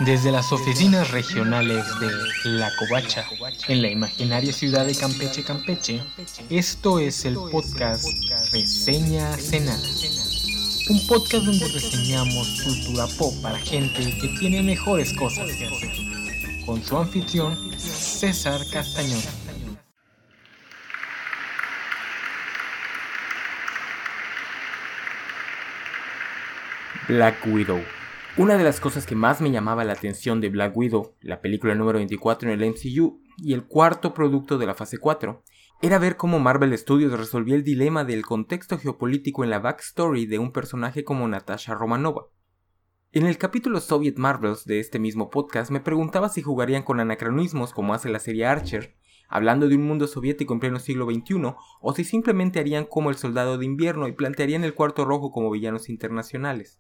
Desde las oficinas regionales de La Covacha, en la imaginaria ciudad de Campeche, esto es el podcast Reseña Cenada. Un podcast donde reseñamos cultura pop para gente que tiene mejores cosas que hacer. Con su anfitrión, César Castañón. Black Widow. Una de las cosas que más me llamaba la atención de Black Widow, la película número 24 en el MCU y el cuarto producto de la fase 4, era ver cómo Marvel Studios resolvía el dilema del contexto geopolítico en la backstory de un personaje como Natasha Romanoff. En el capítulo Soviet Marvels de este mismo podcast me preguntaba si jugarían con anacronismos como hace la serie Archer, hablando de un mundo soviético en pleno siglo XXI, o si simplemente harían como el Soldado de Invierno y plantearían el Cuarto Rojo como villanos internacionales.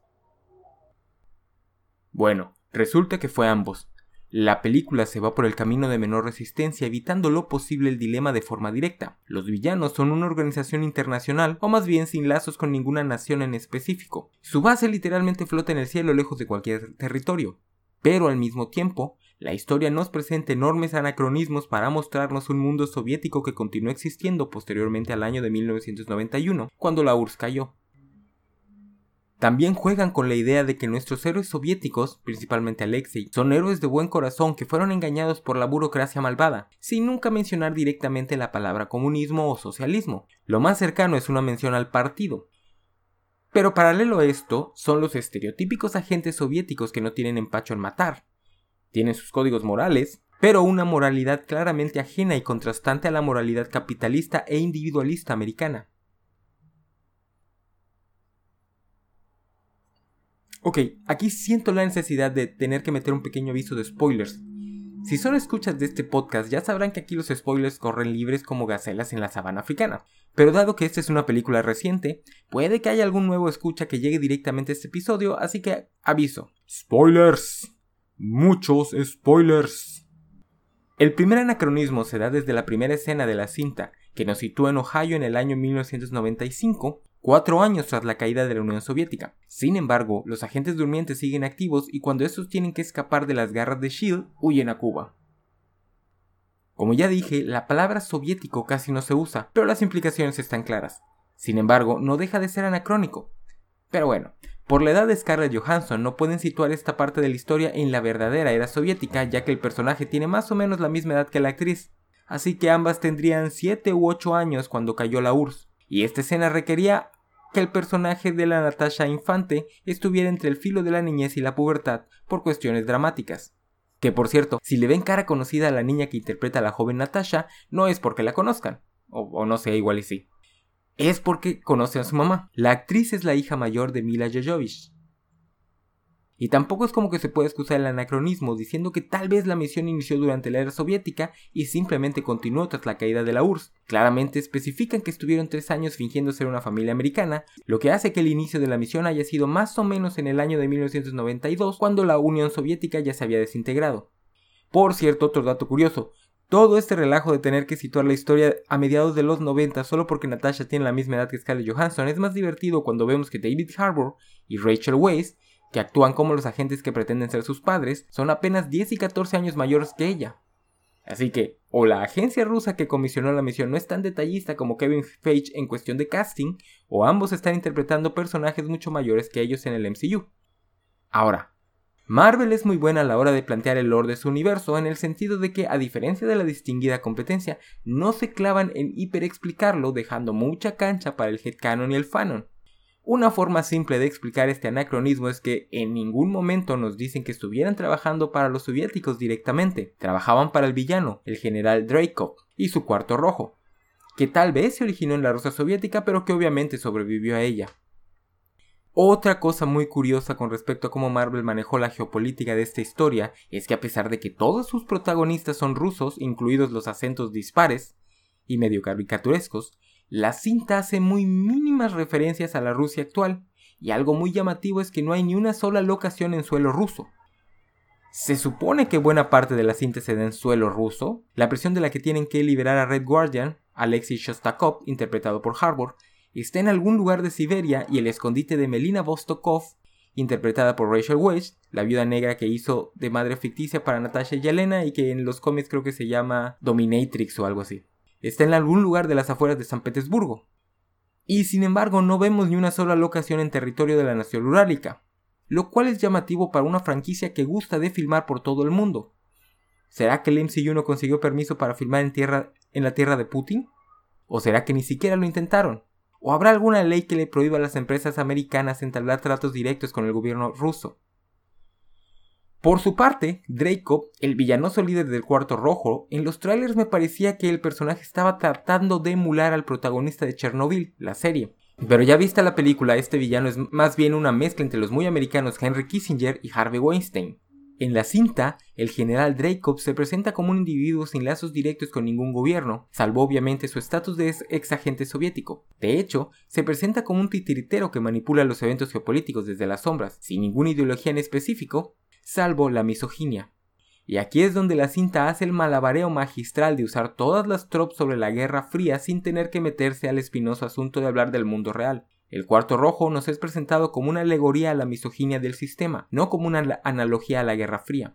Bueno, resulta que fue ambos. La película se va por el camino de menor resistencia, evitando lo posible el dilema de forma directa. Los villanos son una organización internacional, o más bien sin lazos con ninguna nación en específico. Su base literalmente flota en el cielo lejos de cualquier territorio. Pero al mismo tiempo, la historia nos presenta enormes anacronismos para mostrarnos un mundo soviético que continuó existiendo posteriormente al año de 1991, cuando la URSS cayó. También juegan con la idea de que nuestros héroes soviéticos, principalmente Alexei, son héroes de buen corazón que fueron engañados por la burocracia malvada, sin nunca mencionar directamente la palabra comunismo o socialismo. Lo más cercano es una mención al partido. Pero paralelo a esto, son los estereotípicos agentes soviéticos que no tienen empacho en matar. Tienen sus códigos morales, pero una moralidad claramente ajena y contrastante a la moralidad capitalista e individualista americana. Ok, aquí siento la necesidad de tener que meter un pequeño aviso de spoilers. Si son escuchas de este podcast ya sabrán que aquí los spoilers corren libres como gacelas en la sabana africana. Pero dado que esta es una película reciente, puede que haya algún nuevo escucha que llegue directamente a este episodio, así que aviso. ¡Spoilers! ¡Muchos spoilers! El primer anacronismo se da desde la primera escena de la cinta, que nos sitúa en Ohio en el año 1995, 4 años tras la caída de la Unión Soviética. Sin embargo, los agentes durmientes siguen activos y cuando estos tienen que escapar de las garras de S.H.I.E.L.D., huyen a Cuba. Como ya dije, la palabra soviético casi no se usa, pero las implicaciones están claras. Sin embargo, no deja de ser anacrónico. Pero bueno, por la edad de Scarlett Johansson no pueden situar esta parte de la historia en la verdadera era soviética, ya que el personaje tiene más o menos la misma edad que la actriz. Así que ambas tendrían 7 u 8 años cuando cayó la URSS. Y esta escena requería que el personaje de la Natasha infante estuviera entre el filo de la niñez y la pubertad por cuestiones dramáticas. Que por cierto, si le ven cara conocida a la niña que interpreta a la joven Natasha, no es porque la conozcan, o no sé, igual y sí. Es porque conoce a su mamá. La actriz es la hija mayor de Milla Jovovich. Y tampoco es como que se pueda excusar el anacronismo diciendo que tal vez la misión inició durante la era soviética y simplemente continuó tras la caída de la URSS. Claramente especifican que estuvieron 3 años fingiendo ser una familia americana, lo que hace que el inicio de la misión haya sido más o menos en el año de 1992, cuando la Unión Soviética ya se había desintegrado. Por cierto, otro dato curioso, todo este relajo de tener que situar la historia a mediados de los 90 solo porque Natasha tiene la misma edad que Scarlett Johansson es más divertido cuando vemos que David Harbour y Rachel Weisz, que actúan como los agentes que pretenden ser sus padres, son apenas 10 y 14 años mayores que ella. Así que, o la agencia rusa que comisionó la misión no es tan detallista como Kevin Feige en cuestión de casting, o ambos están interpretando personajes mucho mayores que ellos en el MCU. Ahora, Marvel es muy buena a la hora de plantear el lore de su universo en el sentido de que, a diferencia de la distinguida competencia, no se clavan en hiperexplicarlo dejando mucha cancha para el headcanon y el fanon. Una forma simple de explicar este anacronismo es que en ningún momento nos dicen que estuvieran trabajando para los soviéticos directamente. Trabajaban para el villano, el general Dreykov, y su Cuarto Rojo, que tal vez se originó en la Rusia soviética pero que obviamente sobrevivió a ella. Otra cosa muy curiosa con respecto a cómo Marvel manejó la geopolítica de esta historia es que a pesar de que todos sus protagonistas son rusos, incluidos los acentos dispares y medio caricaturescos, la cinta hace muy mínimas referencias a la Rusia actual, y algo muy llamativo es que no hay ni una sola locación en suelo ruso. Se supone que buena parte de la cinta se da en suelo ruso, la presión de la que tienen que liberar a Red Guardian, Alexei Shostakov, interpretado por Harbour, está en algún lugar de Siberia y el escondite de Melina Vostokov interpretada por Rachel Weisz, la viuda negra que hizo de madre ficticia para Natasha y Yelena y que en los cómics creo que se llama Dominatrix o algo así. Está en algún lugar de las afueras de San Petersburgo. Y sin embargo no vemos ni una sola locación en territorio de la nación urálica, lo cual es llamativo para una franquicia que gusta de filmar por todo el mundo. ¿Será que el MCU no consiguió permiso para filmar en la tierra de Putin? ¿O será que ni siquiera lo intentaron? ¿O habrá alguna ley que le prohíba a las empresas americanas entablar tratos directos con el gobierno ruso? Por su parte, Dreykov, el villanoso líder del Cuarto Rojo, en los trailers me parecía que el personaje estaba tratando de emular al protagonista de Chernobyl, la serie. Pero ya vista la película, este villano es más bien una mezcla entre los muy americanos Henry Kissinger y Harvey Weinstein. En la cinta, el general Dreykov se presenta como un individuo sin lazos directos con ningún gobierno, salvo obviamente su estatus de ex agente soviético. De hecho, se presenta como un titiritero que manipula los eventos geopolíticos desde las sombras, sin ninguna ideología en específico, salvo la misoginia. Y aquí es donde la cinta hace el malabareo magistral de usar todas las tropes sobre la Guerra Fría sin tener que meterse al espinoso asunto de hablar del mundo real. El Cuarto Rojo nos es presentado como una alegoría a la misoginia del sistema, no como una analogía a la Guerra Fría.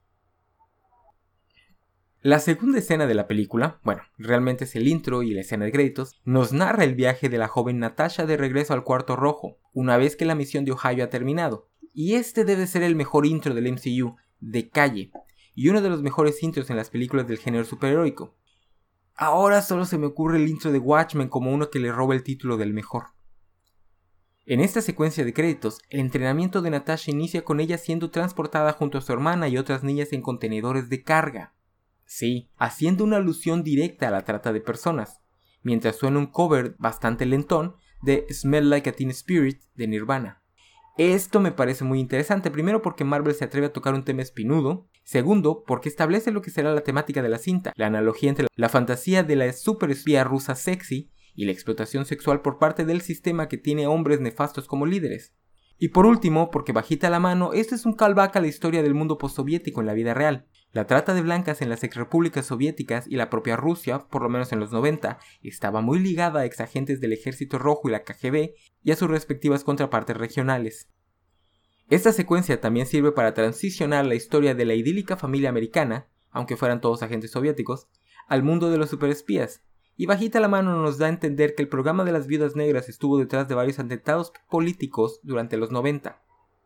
La segunda escena de la película, bueno, realmente es el intro y la escena de créditos, nos narra el viaje de la joven Natasha de regreso al Cuarto Rojo, una vez que la misión de Ohio ha terminado. Y este debe ser el mejor intro del MCU, de calle, y uno de los mejores intros en las películas del género superheroico. Ahora solo se me ocurre el intro de Watchmen como uno que le roba el título del mejor. En esta secuencia de créditos, el entrenamiento de Natasha inicia con ella siendo transportada junto a su hermana y otras niñas en contenedores de carga. Sí, haciendo una alusión directa a la trata de personas, mientras suena un cover bastante lentón de Smell Like a Teen Spirit de Nirvana. Esto me parece muy interesante, primero porque Marvel se atreve a tocar un tema espinudo, segundo porque establece lo que será la temática de la cinta, la analogía entre la fantasía de la superespía rusa sexy y la explotación sexual por parte del sistema que tiene hombres nefastos como líderes. Y por último, porque bajita la mano, este es un callback a la historia del mundo postsoviético en la vida real. La trata de blancas en las exrepúblicas soviéticas y la propia Rusia, por lo menos en los 90, estaba muy ligada a exagentes del Ejército Rojo y la KGB y a sus respectivas contrapartes regionales. Esta secuencia también sirve para transicionar la historia de la idílica familia americana, aunque fueran todos agentes soviéticos, al mundo de los superespías. Y bajita la mano nos da a entender que el programa de las viudas negras estuvo detrás de varios atentados políticos durante los 90.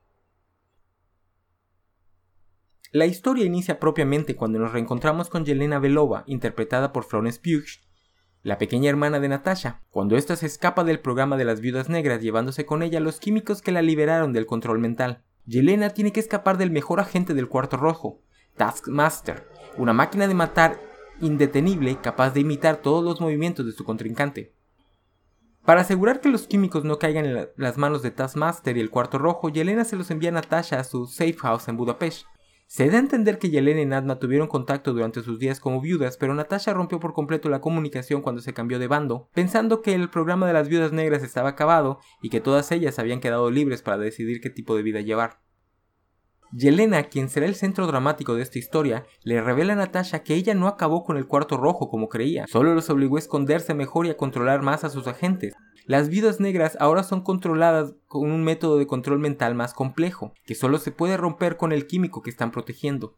La historia inicia propiamente cuando nos reencontramos con Yelena Belova, interpretada por Florence Pugh, la pequeña hermana de Natasha, cuando ésta se escapa del programa de las viudas negras llevándose con ella los químicos que la liberaron del control mental. Yelena tiene que escapar del mejor agente del Cuarto Rojo, Taskmaster, una máquina de matar indetenible capaz de imitar todos los movimientos de su contrincante. Para asegurar que los químicos no caigan en las manos de Taskmaster y el Cuarto Rojo, Yelena se los envía a Natasha a su safe house en Budapest. Se da a entender que Yelena y Nadma tuvieron contacto durante sus días como viudas, pero Natasha rompió por completo la comunicación cuando se cambió de bando, pensando que el programa de las viudas negras estaba acabado y que todas ellas habían quedado libres para decidir qué tipo de vida llevar. Yelena, quien será el centro dramático de esta historia, le revela a Natasha que ella no acabó con el Cuarto Rojo como creía, solo los obligó a esconderse mejor y a controlar más a sus agentes. Las viudas negras ahora son controladas con un método de control mental más complejo, que solo se puede romper con el químico que están protegiendo.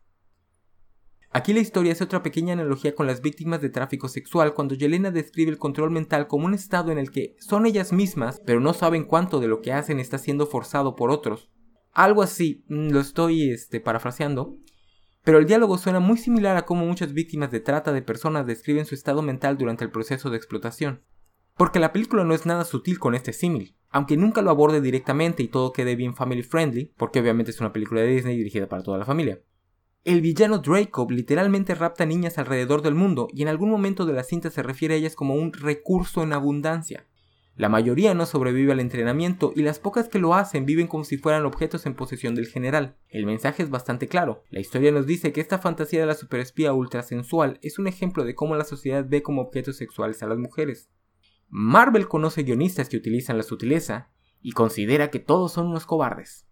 Aquí la historia hace otra pequeña analogía con las víctimas de tráfico sexual cuando Yelena describe el control mental como un estado en el que son ellas mismas, pero no saben cuánto de lo que hacen está siendo forzado por otros. Algo así, lo estoy parafraseando, pero el diálogo suena muy similar a cómo muchas víctimas de trata de personas describen su estado mental durante el proceso de explotación. Porque la película no es nada sutil con este símil, aunque nunca lo aborde directamente y todo quede bien family friendly, porque obviamente es una película de Disney dirigida para toda la familia. El villano Dreykov literalmente rapta niñas alrededor del mundo y en algún momento de la cinta se refiere a ellas como un recurso en abundancia. La mayoría no sobrevive al entrenamiento y las pocas que lo hacen viven como si fueran objetos en posesión del general. El mensaje es bastante claro. La historia nos dice que esta fantasía de la superespía ultrasensual es un ejemplo de cómo la sociedad ve como objetos sexuales a las mujeres. Marvel conoce guionistas que utilizan la sutileza y considera que todos son unos cobardes.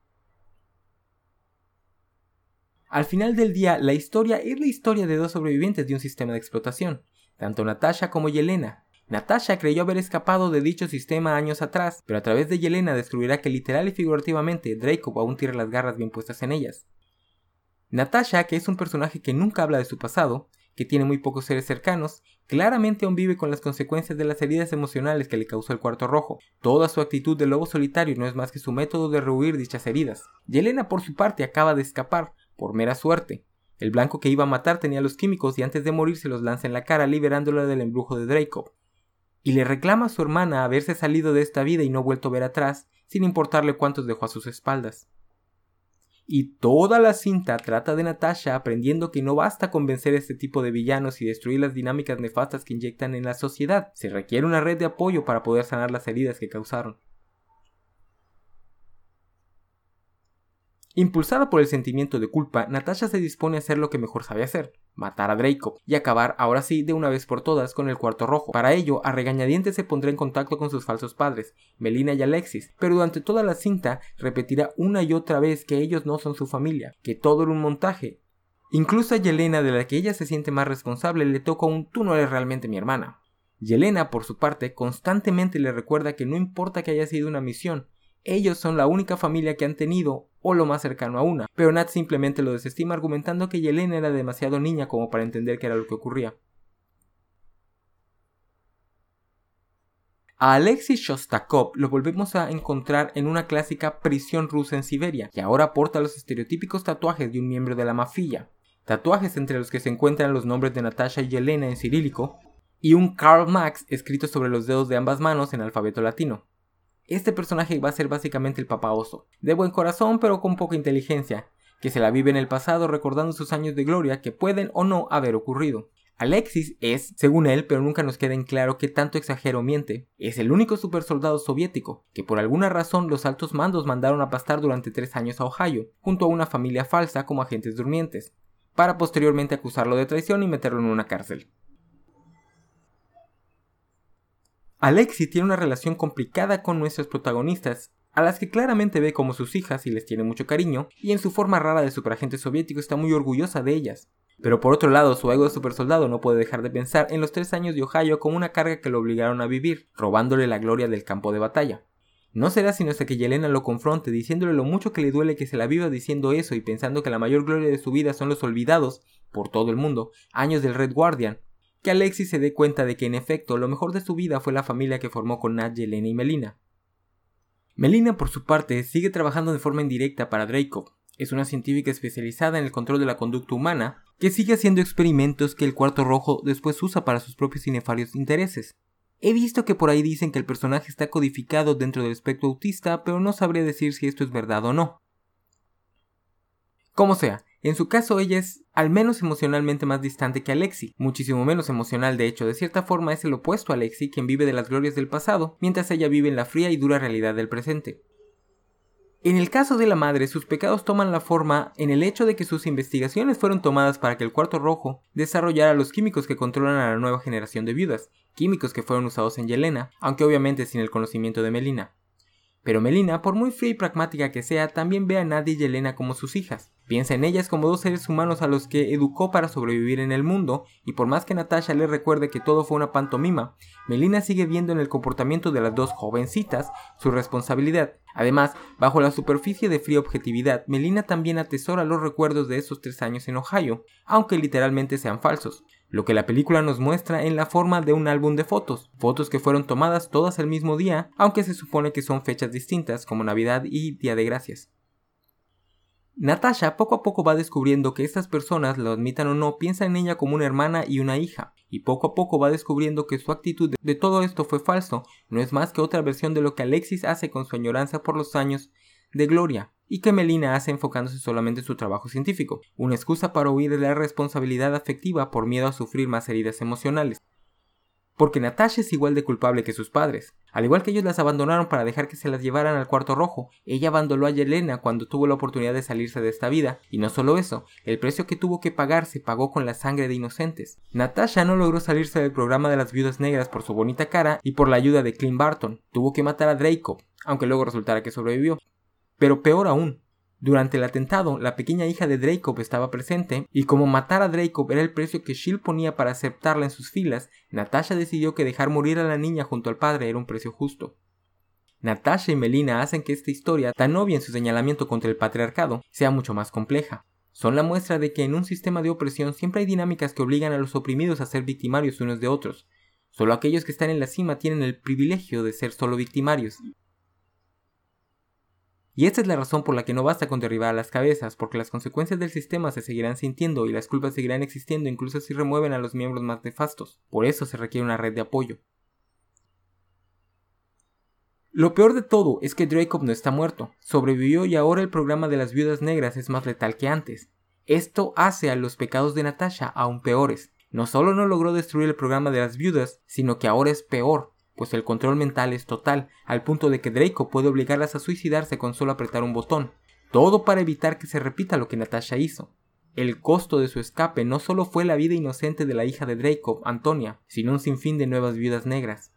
Al final del día, la historia es la historia de dos sobrevivientes de un sistema de explotación, tanto Natasha como Yelena. Natasha creyó haber escapado de dicho sistema años atrás, pero a través de Yelena descubrirá que literal y figurativamente Dreykov aún tiene las garras bien puestas en ellas. Natasha, que es un personaje que nunca habla de su pasado, que tiene muy pocos seres cercanos, claramente aún vive con las consecuencias de las heridas emocionales que le causó el Cuarto Rojo. Toda su actitud de lobo solitario no es más que su método de rehuir dichas heridas. Yelena, por su parte, acaba de escapar, por mera suerte. El blanco que iba a matar tenía los químicos y antes de morir se los lanza en la cara, liberándola del embrujo de Dreykov. Y le reclama a su hermana haberse salido de esta vida y no vuelto a ver atrás, sin importarle cuántos dejó a sus espaldas. Y toda la cinta trata de Natasha aprendiendo que no basta con vencer a este tipo de villanos y destruir las dinámicas nefastas que inyectan en la sociedad. Se requiere una red de apoyo para poder sanar las heridas que causaron. Impulsada por el sentimiento de culpa, Natasha se dispone a hacer lo que mejor sabe hacer, matar a Dreykov, y acabar ahora sí de una vez por todas con el Cuarto Rojo. Para ello, a regañadientes se pondrá en contacto con sus falsos padres, Melina y Alexis, pero durante toda la cinta repetirá una y otra vez que ellos no son su familia, que todo era un montaje. Incluso a Yelena, de la que ella se siente más responsable, le toca un "tú no eres realmente mi hermana". Yelena, por su parte, constantemente le recuerda que no importa que haya sido una misión, ellos son la única familia que han tenido, o lo más cercano a una, pero Nat simplemente lo desestima argumentando que Yelena era demasiado niña como para entender qué era lo que ocurría. A Alexis Shostakov lo volvemos a encontrar en una clásica prisión rusa en Siberia, y ahora porta los estereotípicos tatuajes de un miembro de la mafia. Tatuajes entre los que se encuentran los nombres de Natasha y Yelena en cirílico, y un Karl Marx escrito sobre los dedos de ambas manos en alfabeto latino. Este personaje va a ser básicamente el papá oso, de buen corazón pero con poca inteligencia, que se la vive en el pasado recordando sus años de gloria que pueden o no haber ocurrido. Alexis es, según él, pero nunca nos queda en claro qué tanto exagera o miente, es el único supersoldado soviético, que por alguna razón los altos mandos mandaron a pastar durante 3 años a Ohio, junto a una familia falsa como agentes durmientes, para posteriormente acusarlo de traición y meterlo en una cárcel. Alexis tiene una relación complicada con nuestros protagonistas, a las que claramente ve como sus hijas y les tiene mucho cariño, y en su forma rara de superagente soviético está muy orgullosa de ellas. Pero por otro lado, su ego de supersoldado no puede dejar de pensar en los 3 años de Ohio como una carga que lo obligaron a vivir, robándole la gloria del campo de batalla. No será sino hasta que Yelena lo confronte diciéndole lo mucho que le duele que se la viva diciendo eso y pensando que la mayor gloria de su vida son los olvidados, por todo el mundo, años del Red Guardian, que Alexis se dé cuenta de que en efecto lo mejor de su vida fue la familia que formó con Nat, Yelena y Melina. Melina, por su parte, sigue trabajando de forma indirecta para Dreykov. Es una científica especializada en el control de la conducta humana, que sigue haciendo experimentos que el Cuarto Rojo después usa para sus propios y nefarios intereses. He visto que por ahí dicen que el personaje está codificado dentro del espectro autista, pero no sabría decir si esto es verdad o no. Como sea, en su caso ella es al menos emocionalmente más distante que Alexi, muchísimo menos emocional de hecho, de cierta forma es el opuesto a Alexi quien vive de las glorias del pasado, mientras ella vive en la fría y dura realidad del presente. En el caso de la madre, sus pecados toman la forma en el hecho de que sus investigaciones fueron tomadas para que el Cuarto Rojo desarrollara los químicos que controlan a la nueva generación de viudas, químicos que fueron usados en Yelena, aunque obviamente sin el conocimiento de Melina. Pero Melina, por muy fría y pragmática que sea, también ve a Nadia y Yelena como sus hijas. Piensa en ellas como 2 seres humanos a los que educó para sobrevivir en el mundo, y por más que Natasha le recuerde que todo fue una pantomima, Melina sigue viendo en el comportamiento de las 2 jovencitas su responsabilidad. Además, bajo la superficie de fría objetividad, Melina también atesora los recuerdos de esos 3 años en Ohio, aunque literalmente sean falsos. Lo que la película nos muestra en la forma de un álbum de fotos, fotos que fueron tomadas todas el mismo día, aunque se supone que son fechas distintas como Navidad y Día de Gracias. Natasha poco a poco va descubriendo que estas personas, lo admitan o no, piensan en ella como una hermana y una hija, y poco a poco va descubriendo que su actitud de todo esto fue falso, no es más que otra versión de lo que Alexis hace con su añoranza por los años de gloria, y que Melina hace enfocándose solamente en su trabajo científico, una excusa para huir de la responsabilidad afectiva por miedo a sufrir más heridas emocionales. Porque Natasha es igual de culpable que sus padres. Al igual que ellos las abandonaron para dejar que se las llevaran al Cuarto Rojo, ella abandonó a Yelena cuando tuvo la oportunidad de salirse de esta vida, y no solo eso, el precio que tuvo que pagar se pagó con la sangre de inocentes. Natasha no logró salirse del programa de las viudas negras por su bonita cara y por la ayuda de Clint Barton, tuvo que matar a Dreykov, aunque luego resultara que sobrevivió. Pero peor aún, Durante el atentado, la pequeña hija de Dreykov estaba presente, y como matar a Dreykov era el precio que S.H.I.E.L.D. ponía para aceptarla en sus filas, Natasha decidió que dejar morir a la niña junto al padre era un precio justo. Natasha y Melina hacen que esta historia, tan obvia en su señalamiento contra el patriarcado, sea mucho más compleja. Son la muestra de que en un sistema de opresión siempre hay dinámicas que obligan a los oprimidos a ser victimarios unos de otros. Solo aquellos que están en la cima tienen el privilegio de ser solo victimarios. Y esta es la razón por la que no basta con derribar a las cabezas, porque las consecuencias del sistema se seguirán sintiendo y las culpas seguirán existiendo incluso si remueven a los miembros más nefastos. Por eso se requiere una red de apoyo. Lo peor de todo es que Dreykov no está muerto, sobrevivió y ahora el programa de las viudas negras es más letal que antes. Esto hace a los pecados de Natasha aún peores. No solo no logró destruir el programa de las viudas, sino que ahora es peor, pues el control mental es total, al punto de que Dreykov puede obligarlas a suicidarse con solo apretar un botón. Todo para evitar que se repita lo que Natasha hizo. El costo de su escape no solo fue la vida inocente de la hija de Dreykov, Antonia, sino un sinfín de nuevas viudas negras.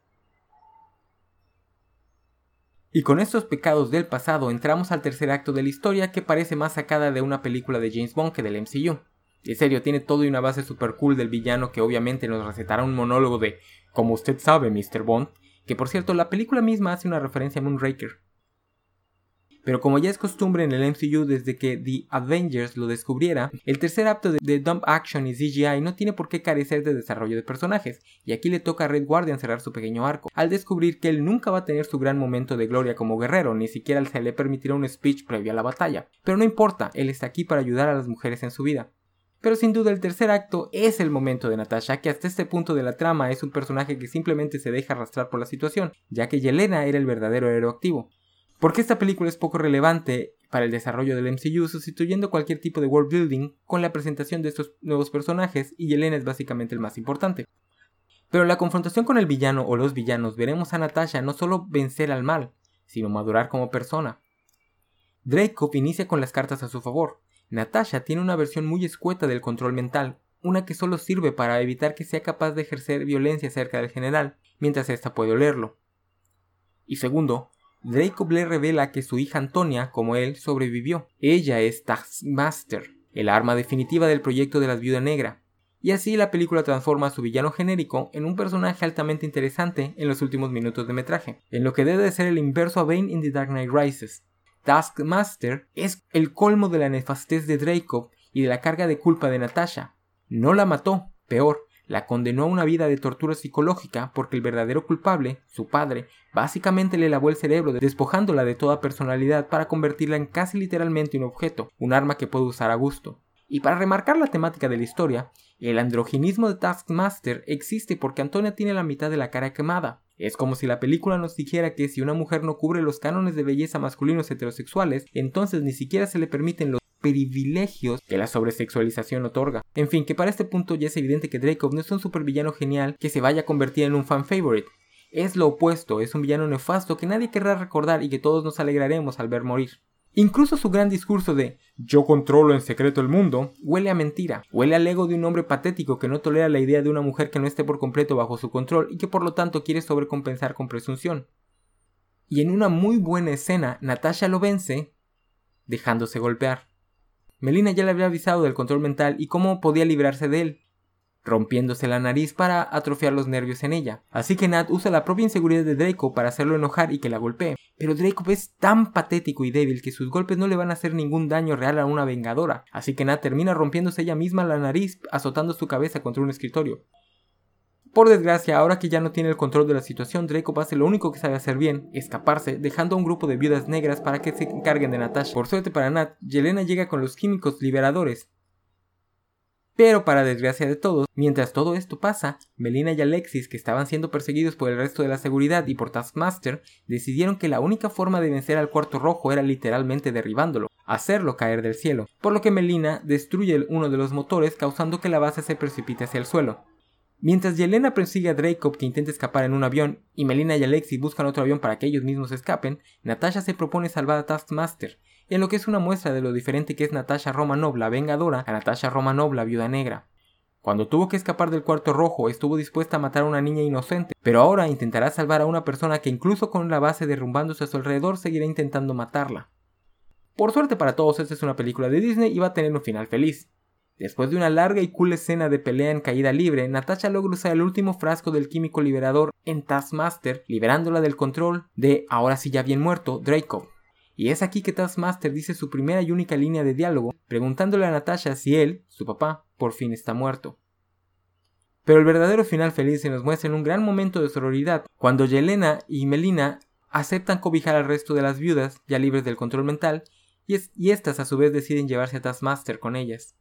Y con estos pecados del pasado entramos al tercer acto de la historia, que parece más sacada de una película de James Bond que del MCU. En serio, tiene todo y una base super cool del villano que obviamente nos recetará un monólogo de "como usted sabe, Mr. Bond", que por cierto la película misma hace una referencia a Moonraker. Pero como ya es costumbre en el MCU desde que The Avengers lo descubriera, el tercer acto de Dump Action y CGI no tiene por qué carecer de desarrollo de personajes, y aquí le toca a Red Guardian cerrar su pequeño arco, al descubrir que él nunca va a tener su gran momento de gloria como guerrero, ni siquiera se le permitirá un speech previo a la batalla. Pero no importa, él está aquí para ayudar a las mujeres en su vida. Pero sin duda el tercer acto es el momento de Natasha, que hasta este punto de la trama es un personaje que simplemente se deja arrastrar por la situación, ya que Yelena era el verdadero héroe activo. Porque esta película es poco relevante para el desarrollo del MCU, sustituyendo cualquier tipo de world building con la presentación de estos nuevos personajes, y Yelena es básicamente el más importante. Pero en la confrontación con el villano o los villanos veremos a Natasha no solo vencer al mal, sino madurar como persona. Dreykov inicia con las cartas a su favor. Natasha tiene una versión muy escueta del control mental, una que solo sirve para evitar que sea capaz de ejercer violencia cerca del general, mientras ésta puede olerlo. Y segundo, Dreykov le revela que su hija Antonia, como él, sobrevivió. Ella es Taskmaster, el arma definitiva del proyecto de la Viuda Negra. Y así la película transforma a su villano genérico en un personaje altamente interesante en los últimos minutos de metraje, en lo que debe de ser el inverso a Bane in The Dark Knight Rises. Taskmaster es el colmo de la nefastez de Dreykov y de la carga de culpa de Natasha. No la mató, peor, la condenó a una vida de tortura psicológica porque el verdadero culpable, su padre, básicamente le lavó el cerebro despojándola de toda personalidad para convertirla en casi literalmente un objeto, un arma que puede usar a gusto. Y para remarcar la temática de la historia, el androginismo de Taskmaster existe porque Antonia tiene la mitad de la cara quemada. Es como si la película nos dijera que si una mujer no cubre los cánones de belleza masculinos heterosexuales, entonces ni siquiera se le permiten los privilegios que la sobresexualización otorga. En fin, que para este punto ya es evidente que Dreykov no es un supervillano genial que se vaya a convertir en un fan favorite. Es lo opuesto, es un villano nefasto que nadie querrá recordar y que todos nos alegraremos al ver morir. Incluso su gran discurso de "yo controlo en secreto el mundo" huele a mentira, huele al ego de un hombre patético que no tolera la idea de una mujer que no esté por completo bajo su control y que por lo tanto quiere sobrecompensar con presunción. Y en una muy buena escena, Natasha lo vence dejándose golpear. Melina ya le había avisado del control mental y cómo podía librarse de él, rompiéndose la nariz para atrofiar los nervios en ella. Así que Nat usa la propia inseguridad de Dreykov para hacerlo enojar y que la golpee. Pero Dreykov es tan patético y débil que sus golpes no le van a hacer ningún daño real a una vengadora. Así que Nat termina rompiéndose ella misma la nariz azotando su cabeza contra un escritorio. Por desgracia, ahora que ya no tiene el control de la situación, Dreykov hace lo único que sabe hacer bien, escaparse, dejando a un grupo de viudas negras para que se encarguen de Natasha. Por suerte para Nat, Yelena llega con los químicos liberadores. Pero para desgracia de todos, mientras todo esto pasa, Melina y Alexis, que estaban siendo perseguidos por el resto de la seguridad y por Taskmaster, decidieron que la única forma de vencer al Cuarto Rojo era literalmente derribándolo, hacerlo caer del cielo, por lo que Melina destruye uno de los motores causando que la base se precipite hacia el suelo. Mientras Yelena persigue a Dreykov que intenta escapar en un avión y Melina y Alexis buscan otro avión para que ellos mismos escapen, Natasha se propone salvar a Taskmaster, en lo que es una muestra de lo diferente que es Natasha Romanoff la Vengadora a Natasha Romanoff la Viuda Negra. Cuando tuvo que escapar del Cuarto Rojo estuvo dispuesta a matar a una niña inocente, pero ahora intentará salvar a una persona que incluso con la base derrumbándose a su alrededor seguirá intentando matarla. Por suerte para todos, esta es una película de Disney y va a tener un final feliz. Después de una larga y cool escena de pelea en caída libre, Natasha logra usar el último frasco del químico liberador en Taskmaster, liberándola del control de, ahora sí ya bien muerto, Draco. Y es aquí que Taskmaster dice su primera y única línea de diálogo, preguntándole a Natasha si él, su papá, por fin está muerto. Pero el verdadero final feliz se nos muestra en un gran momento de sororidad, cuando Yelena y Melina aceptan cobijar al resto de las viudas, ya libres del control mental, y estas a su vez deciden llevarse a Taskmaster con ellas.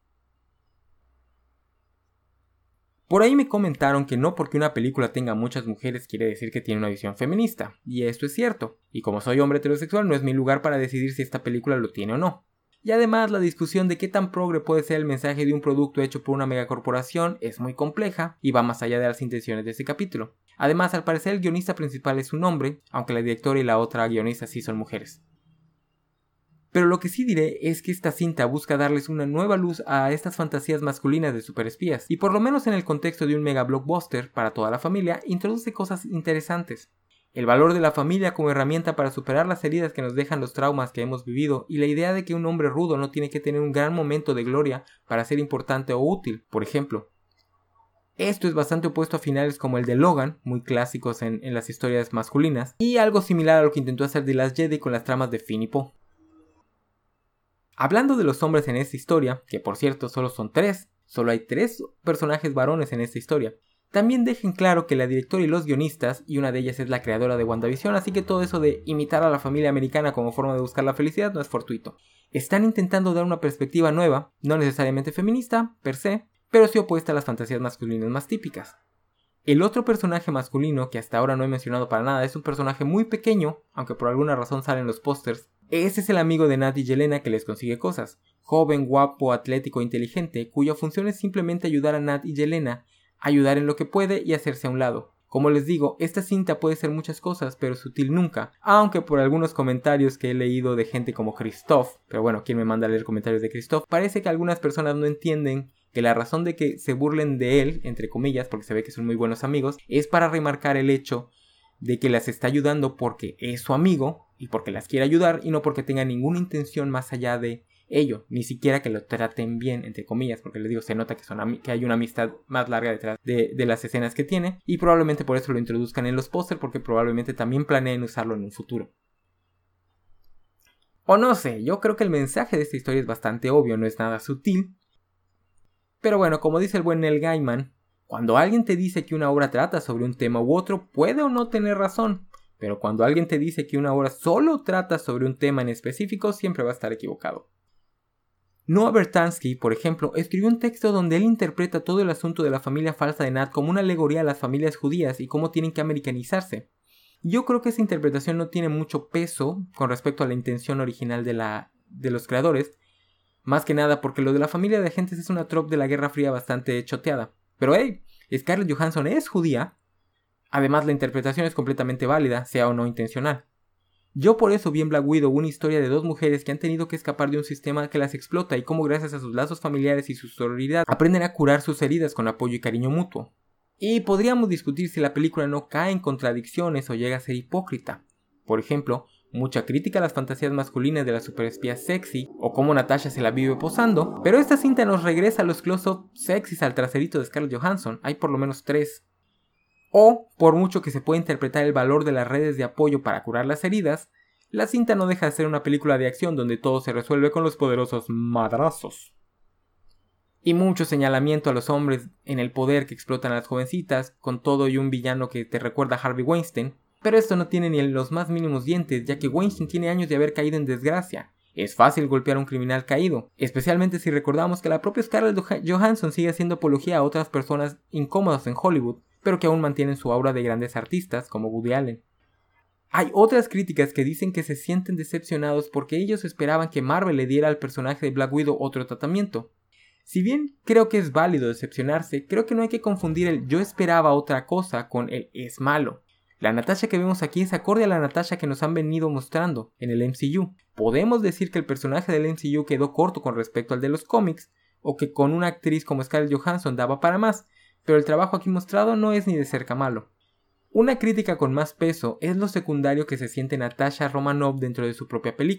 Por ahí me comentaron que no porque una película tenga muchas mujeres quiere decir que tiene una visión feminista, y esto es cierto, y como soy hombre heterosexual no es mi lugar para decidir si esta película lo tiene o no. Y además la discusión de qué tan progre puede ser el mensaje de un producto hecho por una megacorporación es muy compleja y va más allá de las intenciones de este capítulo. Además, al parecer el guionista principal es un hombre, aunque la directora y la otra guionista sí son mujeres. Pero lo que sí diré es que esta cinta busca darles una nueva luz a estas fantasías masculinas de superespías, y por lo menos en el contexto de un mega blockbuster para toda la familia, introduce cosas interesantes. El valor de la familia como herramienta para superar las heridas que nos dejan los traumas que hemos vivido, y la idea de que un hombre rudo no tiene que tener un gran momento de gloria para ser importante o útil, por ejemplo. Esto es bastante opuesto a finales como el de Logan, muy clásicos en las historias masculinas, y algo similar a lo que intentó hacer The Last Jedi con las tramas de Finn y Poe. Hablando de los hombres en esta historia, que por cierto solo son 3, solo hay 3 personajes varones en esta historia, también dejen claro que la directora y los guionistas, y una de ellas es la creadora de WandaVision, así que todo eso de imitar a la familia americana como forma de buscar la felicidad no es fortuito. Están intentando dar una perspectiva nueva, no necesariamente feminista, per se, pero sí opuesta a las fantasías masculinas más típicas. El otro personaje masculino, que hasta ahora no he mencionado para nada, es un personaje muy pequeño, aunque por alguna razón sale en los pósters. Ese es el amigo de Nat y Yelena que les consigue cosas. Joven, guapo, atlético, inteligente, cuya función es simplemente ayudar a Nat y Yelena, ayudar en lo que puede y hacerse a un lado. Como les digo, esta cinta puede ser muchas cosas, pero sutil nunca, aunque por algunos comentarios que he leído de gente como Christoph, pero bueno, ¿quién me manda a leer comentarios de Christoph? Parece que algunas personas no entienden que la razón de que se burlen de él, entre comillas, porque se ve que son muy buenos amigos, es para remarcar el hecho de que las está ayudando porque es su amigo y porque las quiere ayudar y no porque tenga ninguna intención más allá de ello, ni siquiera que lo traten bien, entre comillas, porque les digo, se nota que hay una amistad más larga detrás de las escenas que tiene, y probablemente por eso lo introduzcan en los pósters, porque probablemente también planeen usarlo en un futuro. O no sé, yo creo que el mensaje de esta historia es bastante obvio, no es nada sutil. Pero bueno, como dice el buen Neil Gaiman, cuando alguien te dice que una obra trata sobre un tema u otro, puede o no tener razón, pero cuando alguien te dice que una obra solo trata sobre un tema en específico, siempre va a estar equivocado. Noah Bertansky, por ejemplo, escribió un texto donde él interpreta todo el asunto de la familia falsa de Nat como una alegoría a las familias judías y cómo tienen que americanizarse. Yo creo que esa interpretación no tiene mucho peso con respecto a la intención original de los creadores, más que nada porque lo de la familia de agentes es una trope de la Guerra Fría bastante choteada. Pero hey, Scarlett Johansson es judía. Además la interpretación es completamente válida, sea o no intencional. Yo por eso vi en Black Widow una historia de 2 mujeres que han tenido que escapar de un sistema que las explota y cómo gracias a sus lazos familiares y su sororidad aprenden a curar sus heridas con apoyo y cariño mutuo. Y podríamos discutir si la película no cae en contradicciones o llega a ser hipócrita. Por ejemplo, mucha crítica a las fantasías masculinas de la superespía sexy o cómo Natasha se la vive posando, pero esta cinta nos regresa a los close-up sexys al traserito de Scarlett Johansson, hay por lo menos 3. O, por mucho que se pueda interpretar el valor de las redes de apoyo para curar las heridas, la cinta no deja de ser una película de acción donde todo se resuelve con los poderosos madrazos. Y mucho señalamiento a los hombres en el poder que explotan a las jovencitas, con todo y un villano que te recuerda a Harvey Weinstein, pero esto no tiene ni los más mínimos dientes, ya que Weinstein tiene años de haber caído en desgracia. Es fácil golpear a un criminal caído, especialmente si recordamos que la propia Scarlett Johansson sigue haciendo apología a otras personas incómodas en Hollywood, pero que aún mantienen su aura de grandes artistas como Woody Allen. Hay otras críticas que dicen que se sienten decepcionados porque ellos esperaban que Marvel le diera al personaje de Black Widow otro tratamiento. Si bien creo que es válido decepcionarse, creo que no hay que confundir el yo esperaba otra cosa con el es malo. La Natasha que vemos aquí es acorde a la Natasha que nos han venido mostrando en el MCU. Podemos decir que el personaje del MCU quedó corto con respecto al de los cómics, o que con una actriz como Scarlett Johansson daba para más, pero el trabajo aquí mostrado no es ni de cerca malo. Una crítica con más peso es lo secundario que se siente Natasha Romanoff dentro de su propia película.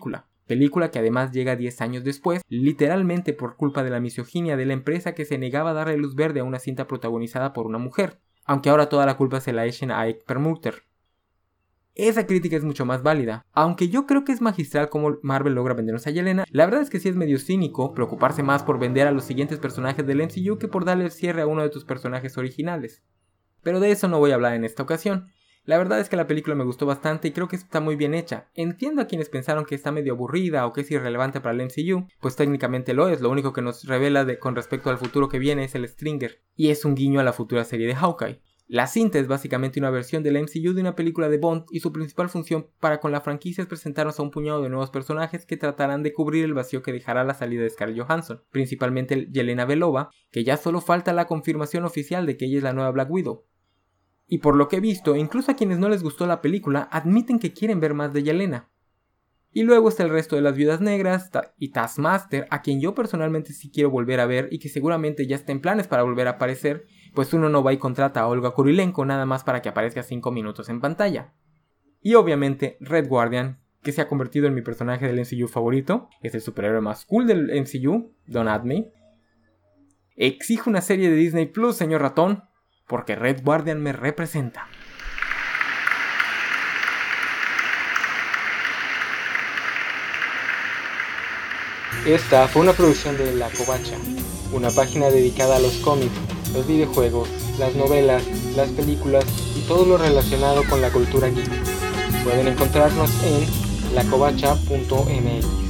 película que además llega 10 años después, literalmente por culpa de la misoginia de la empresa que se negaba a darle luz verde a una cinta protagonizada por una mujer, aunque ahora toda la culpa se la echen a Ike Perlmutter. Esa crítica es mucho más válida, aunque yo creo que es magistral como Marvel logra vendernos a Yelena. La verdad es que sí es medio cínico preocuparse más por vender a los siguientes personajes del MCU que por darle el cierre a uno de tus personajes originales. Pero de eso no voy a hablar en esta ocasión. La verdad es que la película me gustó bastante y creo que está muy bien hecha. Entiendo a quienes pensaron que está medio aburrida o que es irrelevante para el MCU, pues técnicamente lo es, lo único que nos revela con respecto al futuro que viene es el Stringer, y es un guiño a la futura serie de Hawkeye. La cinta es básicamente una versión del MCU de una película de Bond y su principal función para con la franquicia es presentarnos a un puñado de nuevos personajes que tratarán de cubrir el vacío que dejará la salida de Scarlett Johansson, principalmente Yelena Belova, que ya solo falta la confirmación oficial de que ella es la nueva Black Widow. Y por lo que he visto, incluso a quienes no les gustó la película admiten que quieren ver más de Yelena. Y luego está el resto de las Viudas Negras y Taskmaster, a quien yo personalmente sí quiero volver a ver y que seguramente ya está en planes para volver a aparecer, pues uno no va y contrata a Olga Kurylenko nada más para que aparezca 5 minutos en pantalla. Y obviamente Red Guardian, que se ha convertido en mi personaje del MCU favorito, es el superhéroe más cool del MCU, Don't At Me. Exijo una serie de Disney Plus, señor ratón, porque Red Guardian me representa. Esta fue una producción de La Covacha, una página dedicada a los cómics, los videojuegos, las novelas, las películas y todo lo relacionado con la cultura geek. Pueden encontrarnos en lacovacha.mx.